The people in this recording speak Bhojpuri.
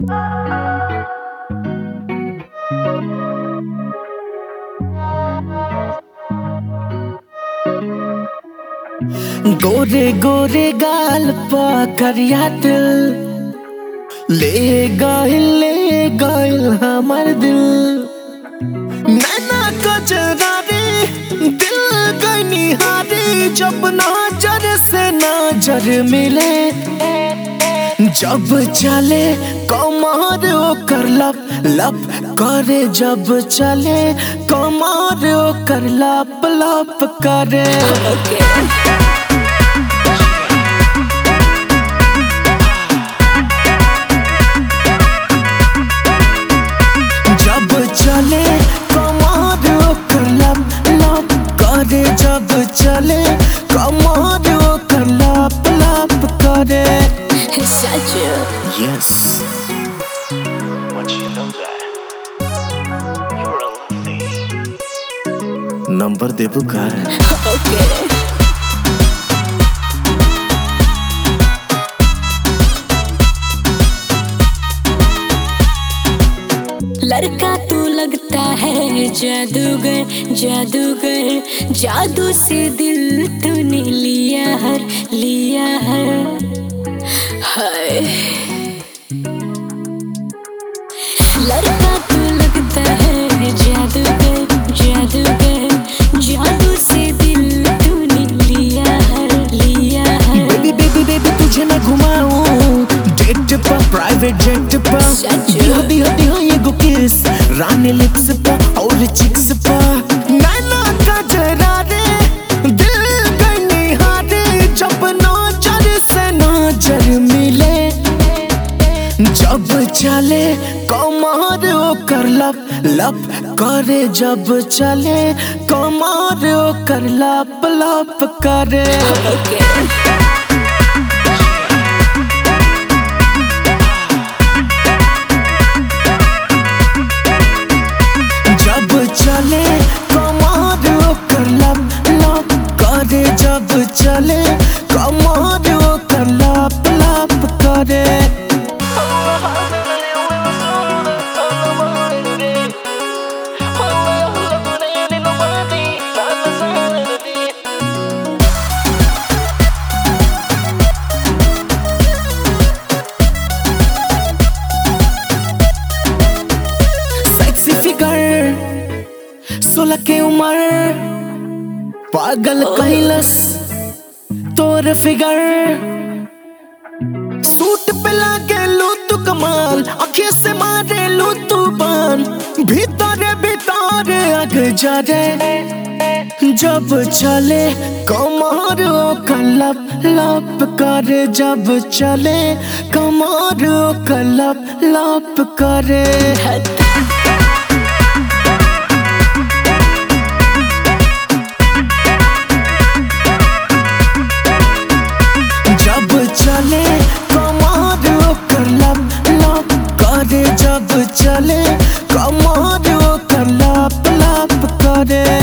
गोरे गोरे गाल पा करिया दिल ले गइल हमर दिल। नैना कजरारे दिल गइनी हारे जब नजर से नजर मिले। जब चले कमर ओकर लप लप करे, जब चले कमर ओकर लप लप करे। जब चले कमर ओकर लप लप करे, जब चले कमर ओकर लप लप करे। Yes. Once you know that, you're a lovely. Number दे पुकार। लड़का तू लगता है जादूगर जादूगर, जादू से दिल तूने लिया हर हाय। लड़का तू लगता है जादूगर जादूगर, जादू से दिल तूने लिया हर बेबी बेबी बेबी तुझे मैं घुमाऊं डेट पर, प्राइवेट जेट पर। दिया ये गो किस रानी लिप्स पर और चिक्स पर। नैना कजरारे दिल गइनी हारे जब नजर से नजर मिले। जब चले कमर ओकर लप लप करे, जब चले कमर ओकर लप लप करे। जब चले कमर ओकर लप लप करे, जब चले कमर ओकर लप लप करे। सेक्सी फिगर 16 के उम्र, पागल कैलस तोर फिगर। सूट पे लागे लू तू कमाल, आँखें से मारे लू तू बान। भीतर भीतर आग जा रे जब चले कमर ओकर लप लप करे, जब चले कमर ओकर लप लप करे। जब चले कमर ओकर लप लप करे, जब चले कमर ओकर लप लप करे।